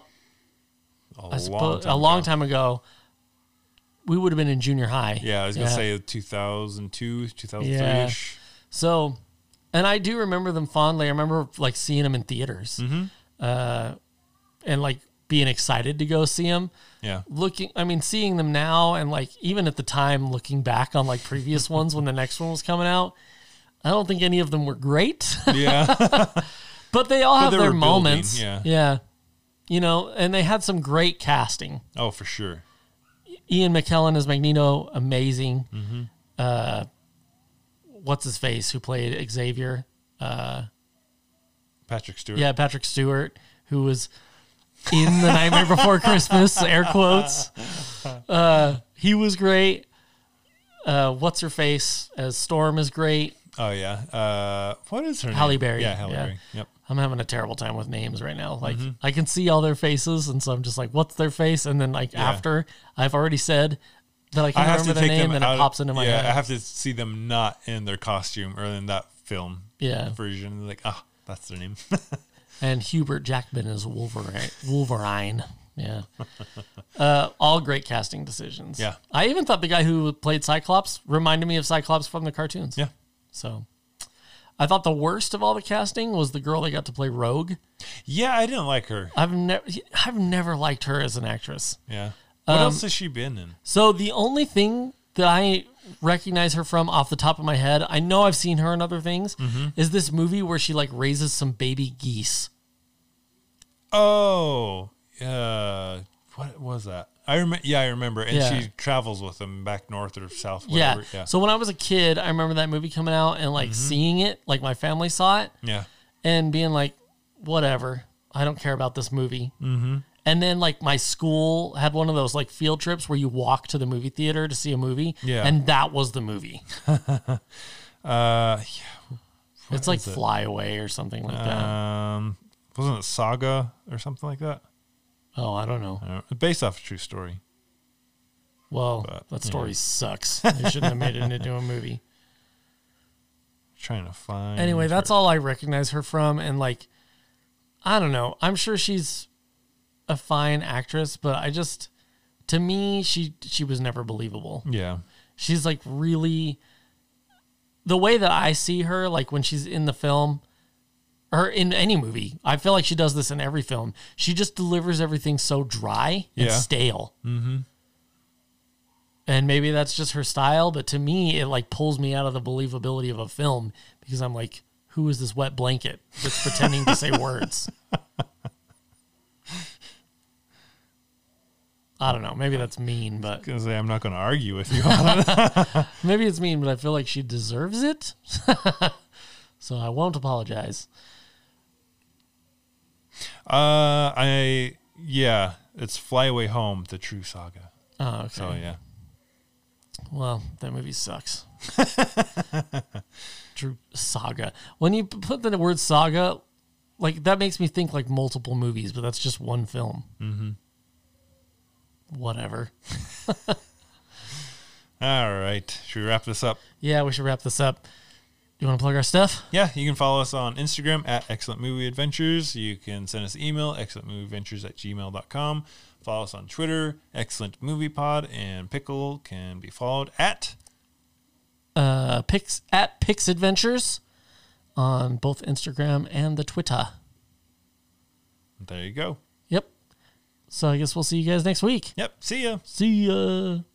a long time ago. We would have been in junior high. Yeah, I was going to say 2002, 2003-ish. So, and I do remember them fondly. I remember like seeing them in theaters and like being excited to go see them. Yeah. Seeing them now and like even at the time looking back on like previous ones when the next one was coming out, I don't think any of them were great. Yeah. But they all have their moments. Yeah. And they had some great casting. Oh, for sure. Ian McKellen as Magneto, amazing. Mm-hmm. What's his face who played Xavier? Patrick Stewart. Yeah, Patrick Stewart, who was in The Nightmare Before Christmas, air quotes. He was great. What's her face as Storm is great. Oh, yeah. What is her name? Halle Berry. Yeah, Halle Berry. Yep. I'm having a terrible time with names right now. Like, I can see all their faces, and so I'm just like, what's their face? And then, like, after I've already said that I can't remember the name, and it pops into my head. I have to see them not in their costume or in that film version. Like, that's their name. And Hubert Jackman is Wolverine. Yeah. All great casting decisions. Yeah. I even thought the guy who played Cyclops reminded me of Cyclops from the cartoons. Yeah. So I thought the worst of all the casting was the girl that got to play Rogue. Yeah, I didn't like her. I've never liked her as an actress. Yeah. What else has she been in? So the only thing that I recognize her from off the top of my head, I know I've seen her in other things, is this movie where she like raises some baby geese. Oh, what was that? I remember. And Yeah. she travels with them back north or south. Yeah. Whatever. Yeah. So when I was a kid, I remember that movie coming out and like seeing it, like my family saw it Yeah. and being like, whatever, I don't care about this movie. Mm-hmm. And then like my school had one of those like field trips where you walk to the movie theater to see a movie. Yeah. And that was the movie. Yeah. It's like is it? Fly Away or something like that. Wasn't it Saga or something like that? Oh, I don't know. I don't know. Based off a true story. Well, But, that story sucks. They shouldn't have made it into a movie. Trying to find. Anyway, that's all I recognize her from. And like, I don't know. I'm sure she's a fine actress, but to me, she was never believable. Yeah. She's like really, the way that I see her, like when she's in the film or in any movie, I feel like she does this in every film. She just delivers everything so dry and Yeah. stale. Mm-hmm. And maybe that's just her style, but to me, it like pulls me out of the believability of a film because I'm like, who is this wet blanket that's pretending to say words? I don't know. Maybe that's mean, but Because I'm not going to argue with you on it. maybe it's mean, but I feel like she deserves it. So I won't apologize. It's Fly Away Home, the true saga. Oh, okay. So yeah. Well, that movie sucks. True saga. When you put the word saga, like that makes me think like multiple movies, but that's just one film. Mm-hmm. Whatever. All right. Should we wrap this up? Yeah, we should wrap this up. You want to plug our stuff? Yeah, you can follow us on Instagram at Excellent Movie Adventures. You can send us an email, excellentmovieadventures@gmail.com. Follow us on Twitter, Excellent Movie Pod, and Pickle can be followed at Pix Adventures on both Instagram and the Twitter. There you go. Yep. So I guess we'll see you guys next week. Yep. See ya. See ya.